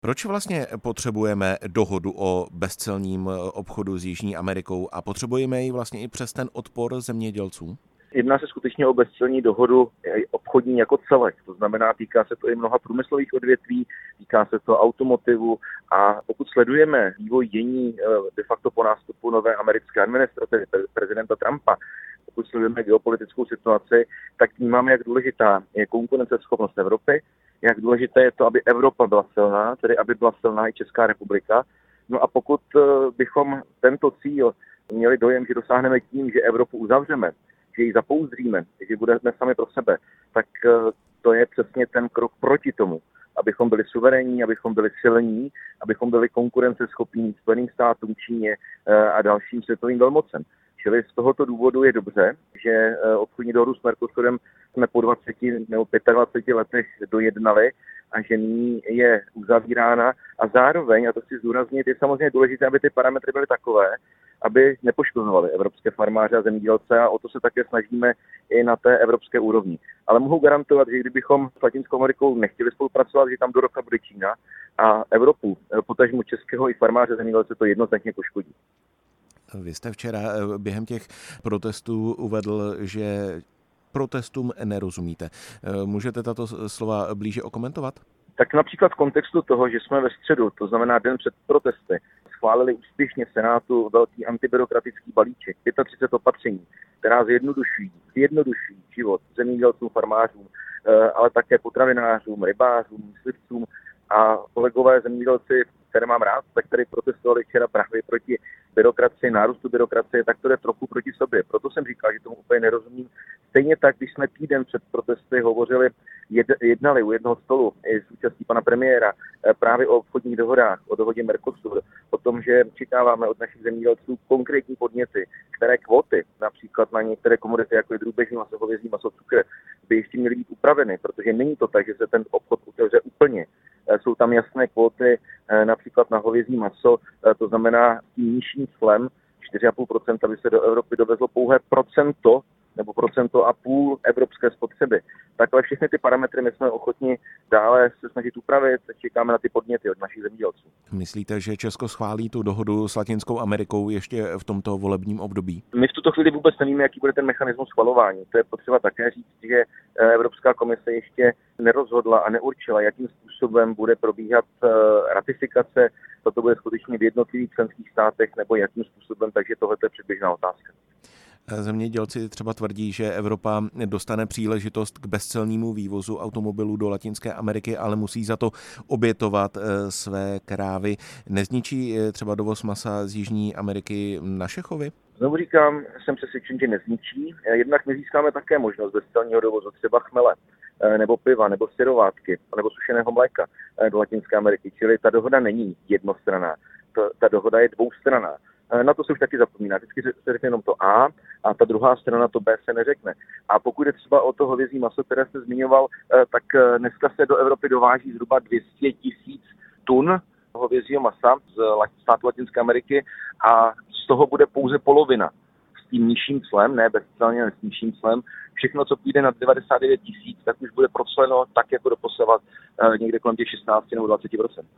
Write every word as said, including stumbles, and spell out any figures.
Proč vlastně potřebujeme dohodu o bezcelním obchodu s Jižní Amerikou a potřebujeme ji vlastně i přes ten odpor zemědělců? Jedná se skutečně o bezcelní dohodu obchodní jako celek, to znamená, týká se to i mnoha průmyslových odvětví, týká se to automotivu a pokud sledujeme vývoj dění de facto po nástupu nové americké administrativy prezidenta Trumpa, pokud sledujeme geopolitickou situaci, tak vnímáme, jak důležitá je konkurenceschopnost Evropy, jak důležité je to, aby Evropa byla silná, tedy aby byla silná i Česká republika. No a pokud bychom tento cíl měli dojem, že dosáhneme tím, že Evropu uzavřeme, že ji zapouzdříme, že budeme sami pro sebe, tak to je přesně ten krok proti tomu, abychom byli suverénní, abychom byli silní, abychom byli konkurenceschopní Spojeným státům, Číně a dalším světovým velmocem. Čili z tohoto důvodu je dobře, že obchodní dohodu s Mercosurem jsme po dvaceti nebo dvaceti pěti letech dojednali a že nyní je uzavírána a zároveň, a to chci zdůraznit, je samozřejmě důležité, aby ty parametry byly takové, aby nepoškozovaly evropské farmáře a zemědělce a o to se také snažíme i na té evropské úrovni. Ale mohu garantovat, že kdybychom s Latinskou Amerikou nechtěli spolupracovat, že tam do roka bude Čína a Evropu, potažmu českého i farmáře a zemědělce to jednoznačně poškodí. Vy jste včera během těch protestů uvedl, že protestům nerozumíte. Můžete tato slova blíže okomentovat? Tak například v kontextu toho, že jsme ve středu, to znamená den před protesty, schválili úspěšně v Senátu velký antibyrokratický balíček, třicet pět opatření, která zjednodušují, zjednodušují život zemědělcům, farmářům, ale také potravinářům, rybářům, myslivcům a kolegové zemědělci, které mám rád, tak tady protestovali včera právě proti byrokracii, nárůstu byrokracie, tak to jde trochu proti sobě. Proto jsem říkal, že tomu úplně nerozumím. Stejně tak, když jsme týden před protesty hovořili, jednali u jednoho stolu i s účastí pana premiéra právě o obchodních dohodách, o dohodě Mercosur, o tom, že očekáváme od našich zemědělců konkrétní podněty, které kvóty, například na některé komodity, jako je drůbeží maso, hovězí maso, cukr, by ještě měly být upraveny, protože není to tak, že se ten obchod otevře úplně. Jsou tam jasné kvóty, například na hovězí maso, to znamená tím nižším clem čtyři a půl procenta by se do Evropy dovezlo pouhé procento nebo procento a půl evropské spotřeby. Takhle všechny ty parametry my jsme ochotni dále se snažit upravit, čekáme na ty podněty od našich zemědělců. Myslíte, že Česko schválí tu dohodu s Latinskou Amerikou ještě v tomto volebním období? My v tuto chvíli vůbec nevíme, jaký bude ten mechanismus schvalování. To je potřeba také říct, že Evropská komise ještě nerozhodla a neurčila, jakým způsobem bude probíhat ratifikace. Toto bude skutečně v jednotlivých členských státech nebo jakým způsobem, takže tohle je předběžná otázka. Zemědělci třeba tvrdí, že Evropa dostane příležitost k bezcelnímu vývozu automobilů do Latinské Ameriky, ale musí za to obětovat své krávy. Nezničí třeba dovoz masa z Jižní Ameriky naše chovy? Znovu říkám, jsem přesvědčen, že nezničí. Jednak my získáme také možnost bezcelního dovozu třeba chmele, nebo piva, nebo syrovátky, nebo sušeného mléka do Latinské Ameriky. Čili ta dohoda není jednostranná, ta dohoda je dvoustranná. Na to se už taky zapomíná. Vždycky se řekne jenom to A a ta druhá strana to B se neřekne. A pokud je třeba o to hovězí maso, které jste zmiňoval, tak dneska se do Evropy dováží zhruba dvě stě tisíc tun hovězího masa z státu Latinské Ameriky a z toho bude pouze polovina s tím nižším clem, ne bezcelně, ale s nižším clem. Všechno, co půjde na devadesát devět tisíc, tak už bude procleno tak, jako doposavat někde kolem těch šestnáct nebo dvacet procent.